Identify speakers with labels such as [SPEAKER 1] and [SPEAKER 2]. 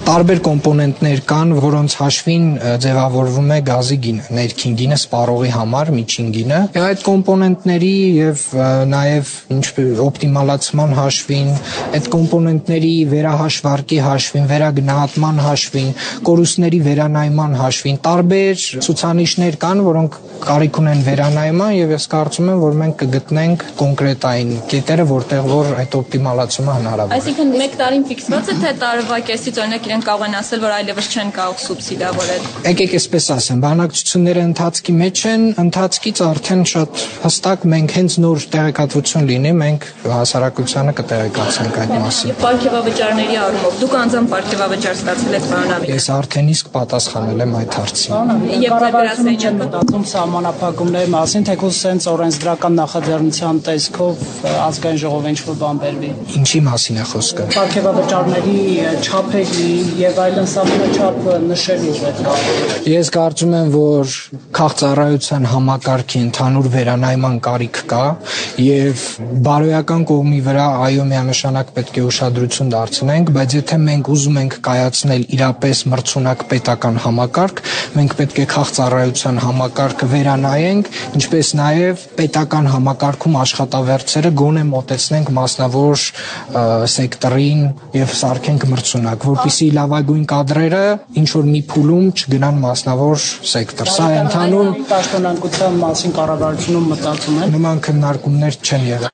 [SPEAKER 1] Տարբեր կոմպոնենտներ կան, որոնց հաշվին ձևավորվում է գազի գինը, ներքին գինը, սպառողի համար, միջին գինը։ Այդ կոմպոնենտների եւ նաեւ օպտիմալացման հաշվին, այդ կոմպոնենտների վերահաշվարկի հաշվին, վերագնահատման հաշվին, կորուստների վերանայման հաշվին տարբեր ցուցանիշներ կան, որոնք կարիք ունեն վերանայման եւ ես կարծում եմ, որ մենք կգտնենք կոնկրետ այն կետերը, որտեղ որ այդ օպտիմալացումը հնարավոր է։
[SPEAKER 2] Այսինքն 1 տարին ֆիքսված է, թե տարվա կեսից օրինակ իրենք կարող են ասել, որ այլևս չեն կարող սուբսիդավորել։
[SPEAKER 1] Եկեք այսպես ասեմ, բանակցությունները ընթացքի մեջ են, ընթացքից արդեն շատ հստակ մենք հենց նոր տեղեկատվություն լինի, մենք հասարակությանը կտեղեկացնենք այդ մասին։
[SPEAKER 2] Պարգևավճարների առումով դուք անձամբ պարգևավճար ստացել եք պարոն Ավետիսյան։
[SPEAKER 1] Ես արդեն իսկ պատասխանել եմ այդ հարցին։
[SPEAKER 2] Եվ
[SPEAKER 3] կառավարությունը չեն մտածում սահմանափակումների մասին, թեկուզ սենց օրենսդրական նախաձեռնության տեսքով ազգային ժողովը ինչ-որ բան բերվի։
[SPEAKER 1] Ինչի մասին է խոսքը։
[SPEAKER 3] Պարգևավճարների չափերի եւ այլն սահմանաչափը նշելու պետք է։
[SPEAKER 1] Ես կարծում եմ, որ քաղաքծառայության համակարգի ընդհանուր վերանայման կարիք կա եւ բարոյական կողմի վրա այո միանշանակ պետք է ուշադրություն դարձնենք, բայց եթե մենք ուզում ենք կայացնել իրապես մրցունակ պետական համակարգ, մենք պետք է քաղաքծառայության համակարգը վերանայենք, ինչպես նաեւ պետական համակարգում աշխատավարձերը գոնե մոտեցնենք մասնավոր սեկտորին եւ սարքենք մրցունակ, որպեսզի լավագույն կադրերը ինչ որ մի փուլում չգնան մասնավոր սեկտոր։ Սա ընդհանուր
[SPEAKER 3] պաշտոնանկության մասին կառավարությունում մտածում են։
[SPEAKER 1] Նման քննարկումներ չեն եղել։